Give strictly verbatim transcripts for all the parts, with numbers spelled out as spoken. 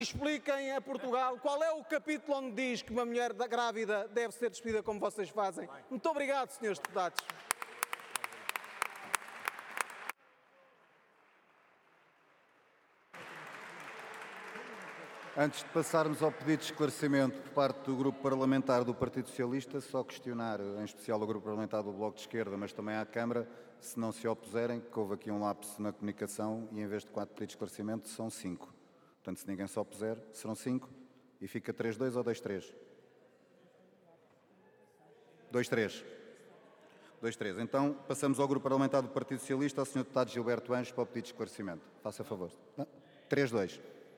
Expliquem a Portugal qual é o capítulo onde diz que uma mulher grávida deve ser despedida como vocês fazem. Muito obrigado, senhores deputados. Antes de passarmos ao pedido de esclarecimento por parte do Grupo Parlamentar do Partido Socialista, só questionar, em especial ao Grupo Parlamentar do Bloco de Esquerda, mas também à Câmara, se não se opuserem, que houve aqui um lapso na comunicação e em vez de quatro pedidos de esclarecimento, são cinco. Portanto, se ninguém se opuser, serão cinco e fica três dois ou dois três? dois três. dois três. Então, passamos ao Grupo Parlamentar do Partido Socialista, ao senhor Deputado Gilberto Anjos, para o pedido de esclarecimento. Faça favor. três dois.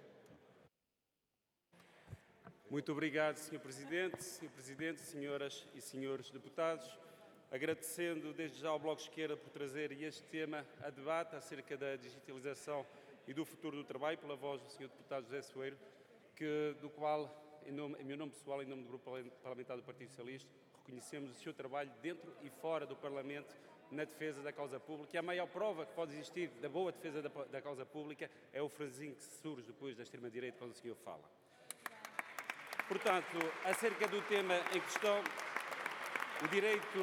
Muito obrigado, senhor Presidente, senhor Presidente, senhoras e senhores deputados. Agradecendo desde já ao Bloco de Esquerda por trazer este tema a debate acerca da digitalização e do futuro do trabalho, pela voz do senhor Deputado José Soeiro, que, do qual, em, nome, em meu nome pessoal e em nome do Grupo Parlamentar do Partido Socialista, reconhecemos o seu trabalho dentro e fora do Parlamento na defesa da causa pública. E a maior prova que pode existir da boa defesa da, da causa pública é o franzinho que surge depois da extrema-direita quando o senhor fala. Portanto, acerca do tema em questão, o direito,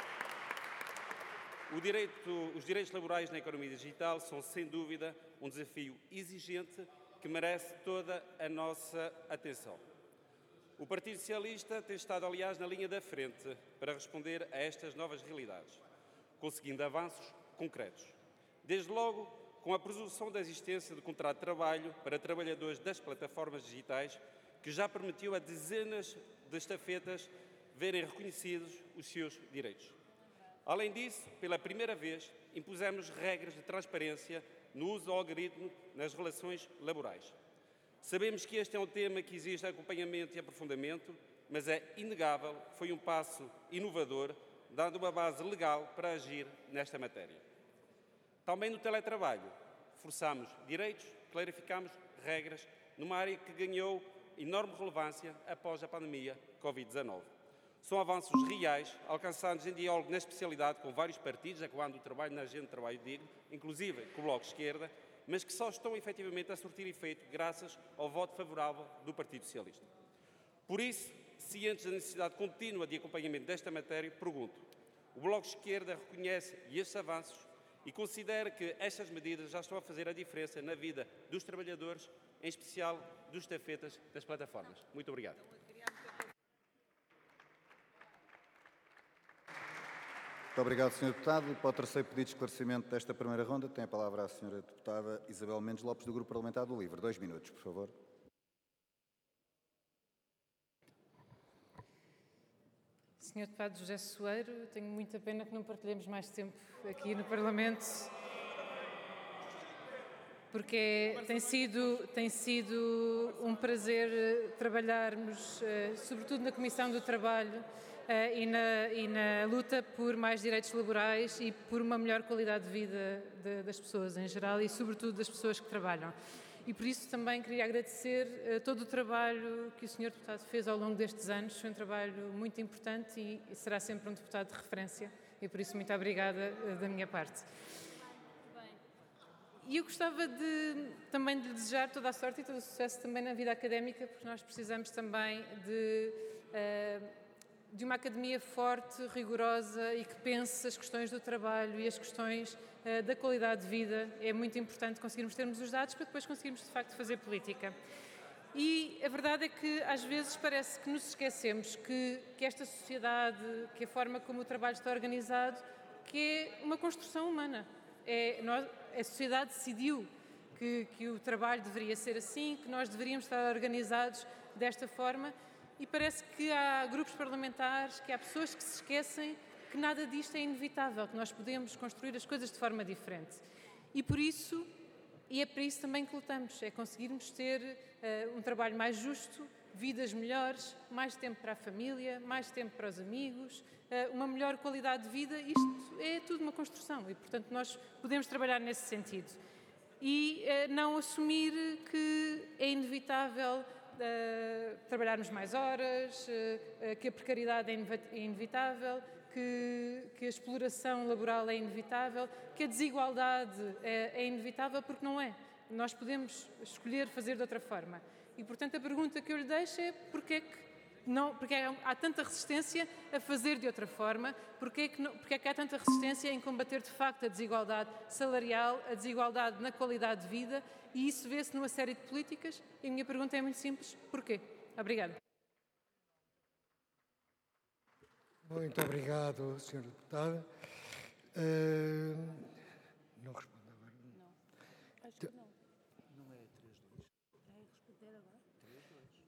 o direito, os direitos laborais na economia digital são, sem dúvida, um desafio exigente que merece toda a nossa atenção. O Partido Socialista tem estado, aliás, na linha da frente para responder a estas novas realidades, conseguindo avanços concretos. Desde logo, com a presunção da existência de contrato de trabalho para trabalhadores das plataformas digitais, que já permitiu a dezenas de estafetas verem reconhecidos os seus direitos. Além disso, pela primeira vez, impusemos regras de transparência no uso do algoritmo nas relações laborais. Sabemos que este é um tema que exige acompanhamento e aprofundamento, mas é inegável que foi um passo inovador, dando uma base legal para agir nesta matéria. Também no teletrabalho, forçamos direitos, clarificamos regras numa área que ganhou enorme relevância após a pandemia Covid dezanove. São avanços reais, alcançados em diálogo na especialidade com vários partidos, acabando o trabalho na agenda de trabalho digno, inclusive com o Bloco de Esquerda, mas que só estão efetivamente a surtir efeito graças ao voto favorável do Partido Socialista. Por isso, cientes da necessidade contínua de acompanhamento desta matéria, pergunto: o Bloco de Esquerda reconhece estes avanços e considera que estas medidas já estão a fazer a diferença na vida dos trabalhadores, em especial dos estafetas das plataformas? Muito obrigado. Muito obrigado, senhor Deputado. Para o terceiro pedido de esclarecimento desta primeira ronda, tem a palavra a senhora Deputada Isabel Mendes Lopes, do Grupo Parlamentar do LIVRE. Dois minutos, por favor. senhor Deputado José Soeiro, tenho muita pena que não partilhemos mais tempo aqui no Parlamento, porque tem sido, tem sido um prazer trabalharmos, sobretudo na Comissão do Trabalho, e na, e na luta por mais direitos laborais e por uma melhor qualidade de vida de, das pessoas em geral e, sobretudo, das pessoas que trabalham. E por isso também queria agradecer uh, todo o trabalho que o senhor Deputado fez ao longo destes anos. Foi um trabalho muito importante e, e será sempre um deputado de referência e por isso muito obrigada uh, da minha parte. E eu gostava de, também de lhe desejar toda a sorte e todo o sucesso também na vida académica, porque nós precisamos também de, uh, de uma academia forte, rigorosa e que pense as questões do trabalho e as questões uh, da qualidade de vida. É muito importante conseguirmos termos os dados para depois conseguirmos, de facto, fazer política. E a verdade é que, às vezes, parece que nos esquecemos que, que esta sociedade, que a forma como o trabalho está organizado, que é uma construção humana. É, nós, a sociedade decidiu que, que o trabalho deveria ser assim, que nós deveríamos estar organizados desta forma e parece que há grupos parlamentares, que há pessoas que se esquecem que nada disto é inevitável, que nós podemos construir as coisas de forma diferente. E por isso, e é para isso também que lutamos, é conseguirmos ter uh, um trabalho mais justo, vidas melhores, mais tempo para a família, mais tempo para os amigos, uh, uma melhor qualidade de vida. Isto é tudo uma construção e, portanto, nós podemos trabalhar nesse sentido. E uh, não assumir que é inevitável uh, trabalharmos mais horas, uh, uh, que a precariedade é inevitável, que, que a exploração laboral é inevitável, que a desigualdade é, é inevitável, porque não é. Nós podemos escolher fazer de outra forma. E, portanto, a pergunta que eu lhe deixo é porquê é que Não, porque há tanta resistência a fazer de outra forma, porque é, que não, porque é que há tanta resistência em combater de facto a desigualdade salarial, a desigualdade na qualidade de vida, e isso vê-se numa série de políticas? E a minha pergunta é muito simples, porquê? Obrigada. Muito obrigado, senhor Deputado. Uh, não respondo agora. Não, acho que não. Não é três dois. É responder agora? três dois.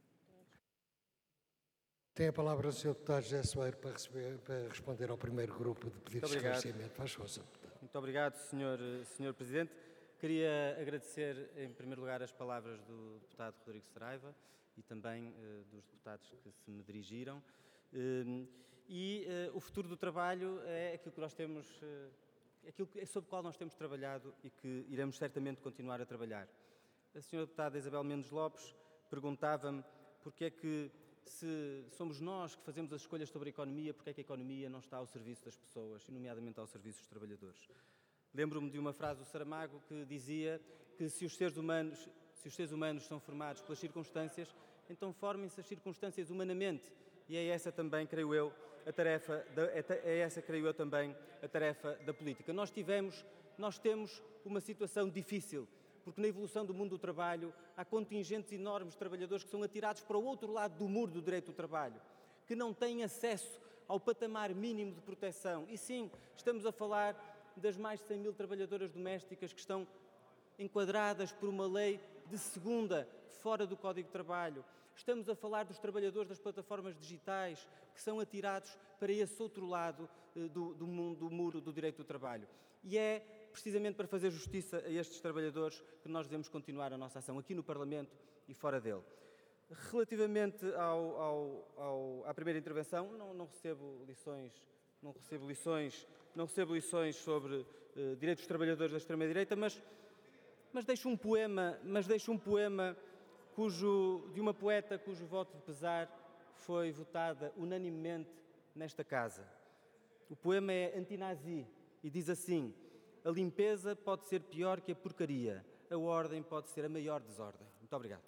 Tem a palavra o senhor Deputado José Soeiro para, receber, para responder ao primeiro grupo de pedidos de esclarecimento. Faz favor, senhor Deputado. Muito obrigado, senhor, senhor Presidente. Queria agradecer, em primeiro lugar, as palavras do deputado Rodrigo Saraiva e também uh, dos deputados que se me dirigiram. Uh, e uh, o futuro do trabalho é aquilo que nós temos, uh, aquilo que, é sobre o qual nós temos trabalhado e que iremos certamente continuar a trabalhar. A senhora deputada Isabel Mendes Lopes perguntava-me porque é que, se somos nós que fazemos as escolhas sobre a economia, porque é que a economia não está ao serviço das pessoas, e nomeadamente ao serviço dos trabalhadores. Lembro-me de uma frase do Saramago que dizia que se os seres humanos, se os seres humanos são formados pelas circunstâncias, então formem-se as circunstâncias humanamente. E é essa também, creio eu, a tarefa, da, é essa, creio eu, também a tarefa da política. Nós tivemos, nós temos uma situação difícil, porque na evolução do mundo do trabalho há contingentes enormes de trabalhadores que são atirados para o outro lado do muro do direito do trabalho, que não têm acesso ao patamar mínimo de proteção. E sim, estamos a falar das mais de cem mil trabalhadoras domésticas que estão enquadradas por uma lei de segunda, fora do Código de Trabalho. Estamos a falar dos trabalhadores das plataformas digitais que são atirados para esse outro lado eh, do, do, mundo, do muro do direito do trabalho. E é precisamente para fazer justiça a estes trabalhadores que nós devemos continuar a nossa ação aqui no Parlamento e fora dele. Relativamente ao, ao, ao, à primeira intervenção, não, não recebo lições, não recebo lições, não recebo lições sobre uh, direitos dos trabalhadores da extrema-direita, mas, mas deixo um poema, mas deixo um poema cujo, de uma poeta cujo voto de pesar foi votada unanimemente nesta casa. O poema é antinazi e diz assim: a limpeza pode ser pior que a porcaria, a ordem pode ser a maior desordem. Muito obrigado.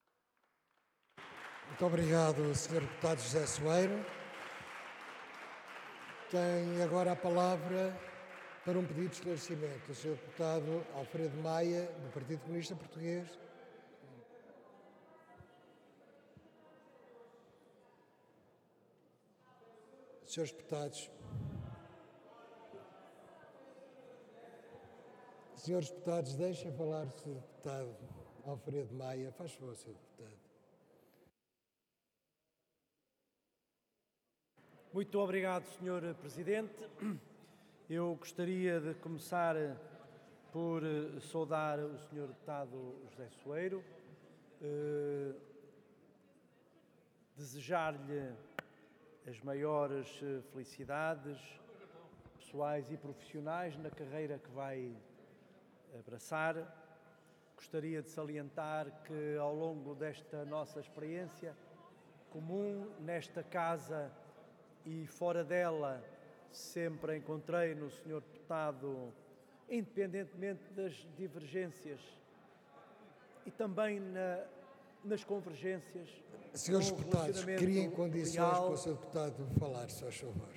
Muito obrigado, senhor Deputado José Soeiro. Tem agora a palavra para um pedido de esclarecimento o senhor Deputado Alfredo Maia, do Partido Comunista Português. Senhores deputados, senhores deputados, deixem falar o senhor Deputado Alfredo Maia. Faz favor, senhor Deputado. Muito obrigado, senhor Presidente. Eu gostaria de começar por saudar o senhor Deputado José Soeiro, eh, desejar-lhe as maiores felicidades pessoais e profissionais na carreira que vai abraçar. Gostaria de salientar que, ao longo desta nossa experiência comum, nesta casa e fora dela, sempre encontrei no senhor Deputado, independentemente das divergências e também na, nas convergências, senhores um deputados, criem condições leal, para o senhor Deputado falar, se faz favor.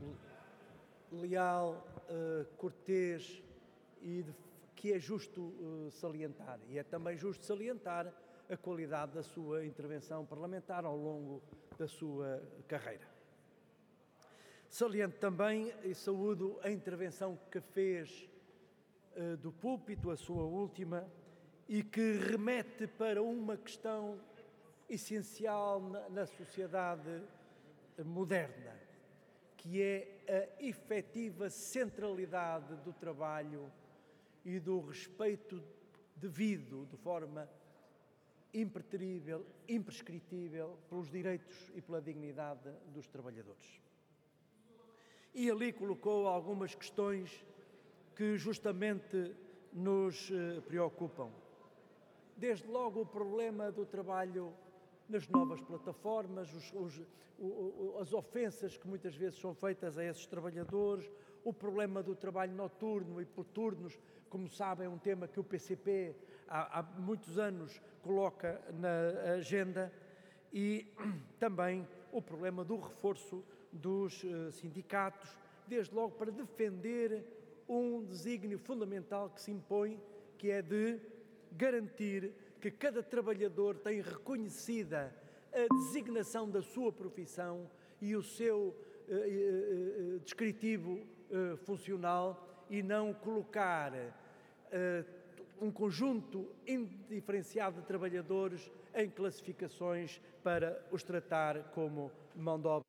Leal, uh, cortês e de, que é justo uh, salientar. E é também justo salientar a qualidade da sua intervenção parlamentar ao longo da sua carreira. Saliento também e saúdo a intervenção que fez uh, do púlpito, a sua última, e que remete para uma questão essencial na, na sociedade moderna, que é a efetiva centralidade do trabalho e do respeito devido, de forma impreterível, imprescritível, pelos direitos e pela dignidade dos trabalhadores. E ali colocou algumas questões que justamente nos preocupam. Desde logo o problema do trabalho nas novas plataformas, os, os, o, as ofensas que muitas vezes são feitas a esses trabalhadores, o problema do trabalho noturno e por turnos, como sabem, é um tema que o P C P há, há muitos anos coloca na agenda, e também o problema do reforço dos uh, sindicatos, desde logo para defender um desígnio fundamental que se impõe, que é de garantir que cada trabalhador tem reconhecida a designação da sua profissão e o seu uh, uh, uh, descritivo uh, funcional, e não colocar uh, um conjunto indiferenciado de trabalhadores em classificações para os tratar como mão de obra.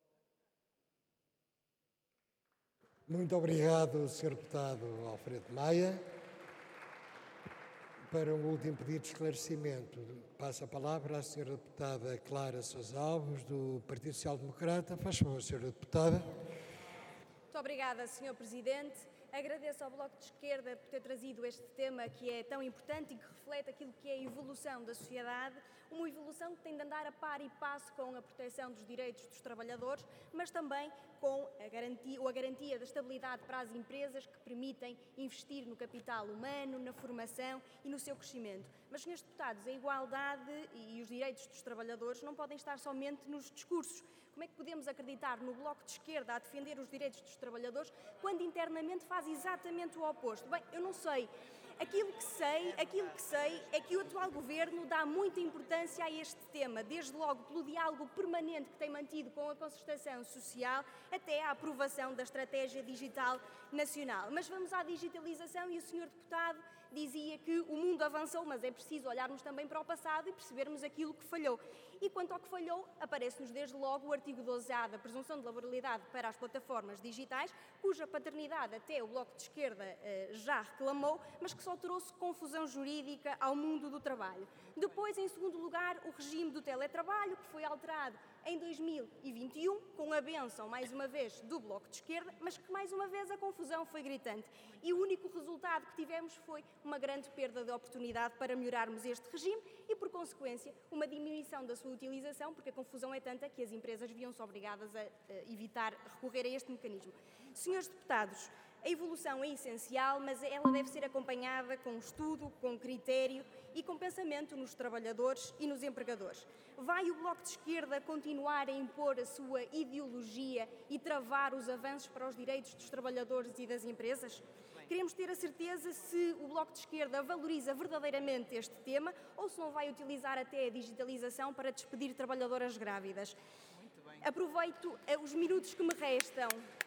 Muito obrigado, senhor Deputado Alfredo Maia. Para um último pedido de esclarecimento, passo a palavra à senhora Deputada Clara Sousa Alves, do Partido Social Democrata. Faz favor, senhora Deputada. Muito obrigada, senhor Presidente. Agradeço ao Bloco de Esquerda por ter trazido este tema que é tão importante e que reflete aquilo que é a evolução da sociedade, uma evolução que tem de andar a par e passo com a proteção dos direitos dos trabalhadores, mas também com a garantia, ou a garantia da estabilidade para as empresas que permitem investir no capital humano, na formação e no seu crescimento. Mas, senhores deputados, a igualdade e os direitos dos trabalhadores não podem estar somente nos discursos. Como é que podemos acreditar no Bloco de Esquerda a defender os direitos dos trabalhadores quando internamente faz exatamente o oposto? Bem, eu não sei. Aquilo que sei, aquilo que sei é que o atual Governo dá muita importância a este tema, desde logo pelo diálogo permanente que tem mantido com a concertação social até à aprovação da Estratégia Digital Nacional. Mas vamos à digitalização, e o senhor Deputado dizia que o mundo avançou, mas é preciso olharmos também para o passado e percebermos aquilo que falhou. E quanto ao que falhou, aparece-nos desde logo o artigo doze A da presunção de laboralidade para as plataformas digitais, cuja paternidade até o Bloco de Esquerda eh, já reclamou, mas que só trouxe confusão jurídica ao mundo do trabalho. Depois, em segundo lugar, o regime do teletrabalho, que foi alterado em dois mil e vinte e um, com a bênção, mais uma vez, do Bloco de Esquerda, mas que, mais uma vez, a confusão foi gritante. E o único resultado que tivemos foi uma grande perda de oportunidade para melhorarmos este regime e, por consequência, uma diminuição da sua utilização, porque a confusão é tanta que as empresas viam-se obrigadas a, a evitar recorrer a este mecanismo. Senhores deputados, a evolução é essencial, mas ela deve ser acompanhada com estudo, com critério e com pensamento nos trabalhadores e nos empregadores. Vai o Bloco de Esquerda continuar a impor a sua ideologia e travar os avanços para os direitos dos trabalhadores e das empresas? Queremos ter a certeza se o Bloco de Esquerda valoriza verdadeiramente este tema ou se não vai utilizar até a digitalização para despedir trabalhadoras grávidas. Aproveito os minutos que me restam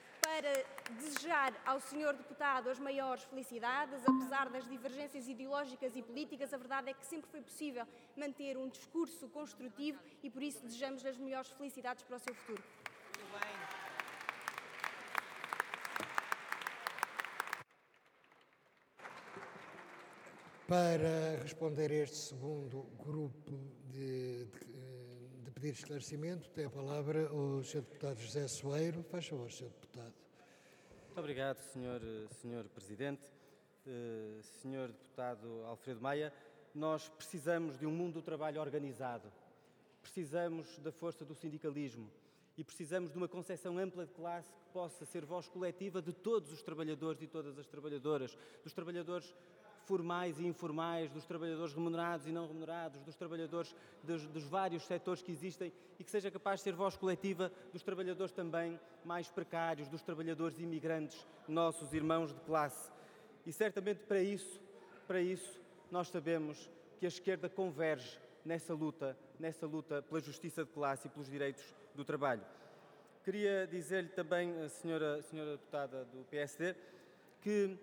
para desejar ao senhor Deputado as maiores felicidades. Apesar das divergências ideológicas e políticas, a verdade é que sempre foi possível manter um discurso construtivo e, por isso, desejamos as maiores felicidades para o seu futuro. Muito bem. Para responder a este segundo grupo de, de, de pedidos de esclarecimento, tem a palavra o senhor Deputado José Soeiro. Faz favor, senhor Deputado. Muito obrigado, senhor, senhor Presidente. Uh, senhor Deputado Alfredo Maia, nós precisamos de um mundo do trabalho organizado, precisamos da força do sindicalismo e precisamos de uma concepção ampla de classe que possa ser voz coletiva de todos os trabalhadores e todas as trabalhadoras, dos trabalhadores formais e informais, dos trabalhadores remunerados e não remunerados, dos trabalhadores dos, dos vários setores que existem, e que seja capaz de ser voz coletiva dos trabalhadores também mais precários, dos trabalhadores imigrantes, nossos irmãos de classe. E certamente para isso, para isso, nós sabemos que a esquerda converge nessa luta, nessa luta pela justiça de classe e pelos direitos do trabalho. Queria dizer-lhe também, a senhora, a senhora deputada do P S D, que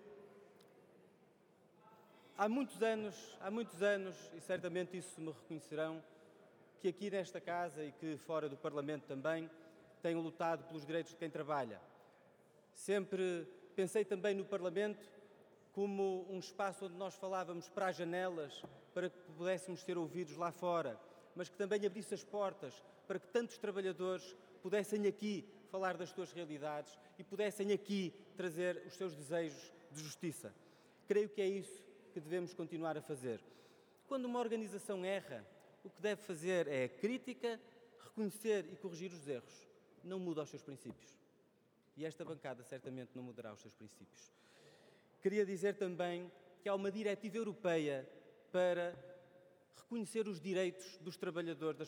há muitos anos, há muitos anos, e certamente isso me reconhecerão, que aqui nesta casa e que fora do Parlamento também, tenho lutado pelos direitos de quem trabalha. Sempre pensei também no Parlamento como um espaço onde nós falávamos para as janelas, para que pudéssemos ser ouvidos lá fora, mas que também abrisse as portas para que tantos trabalhadores pudessem aqui falar das suas realidades e pudessem aqui trazer os seus desejos de justiça. Creio que é isso que devemos continuar a fazer. Quando uma organização erra, o que deve fazer é crítica, reconhecer e corrigir os erros. Não muda os seus princípios. E esta bancada certamente não mudará os seus princípios. Queria dizer também que há uma diretiva europeia para reconhecer os direitos dos trabalhadores das